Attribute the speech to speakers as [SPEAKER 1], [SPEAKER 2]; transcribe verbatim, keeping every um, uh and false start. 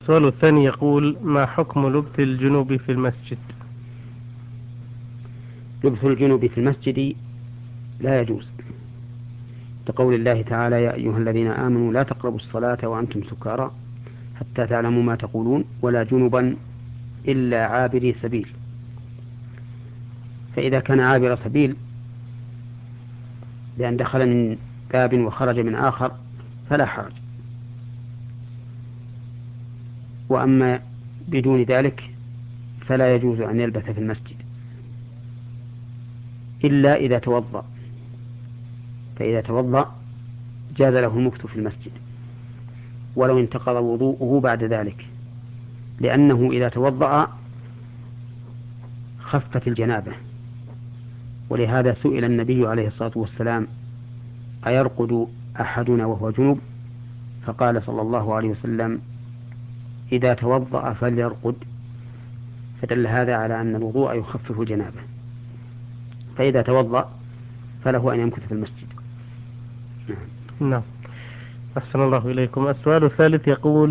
[SPEAKER 1] السؤال الثاني يقول: ما حكم لبث الجنوب في المسجد؟
[SPEAKER 2] لبث الجنوب في المسجد لا يجوز، لقول الله تعالى: يا أيها الذين آمنوا لا تقربوا الصلاة وأنتم سكارى حتى تعلموا ما تقولون ولا جنبا إلا عابري سبيل. فإذا كان عابر سبيل لأن دخل من باب وخرج من آخر فلا حرج. وأما بدون ذلك فلا يجوز أن يلبث في المسجد إلا إذا توضأ، فإذا توضأ جاز له المكث في المسجد ولو انتقض وضوءه بعد ذلك، لأنه إذا توضأ خفت الجنابة. ولهذا سئل النبي عليه الصلاة والسلام: أيرقد أحدنا وهو جنب؟ فقال صلى الله عليه وسلم: إذا توضأ فليرقد. فدل هذا على أن الوضوء يخفف الجنابة، فإذا توضأ فله أن يمكث في المسجد. نعم.
[SPEAKER 1] نعم. أحسن الله إليكم. السؤال الثالث يقول: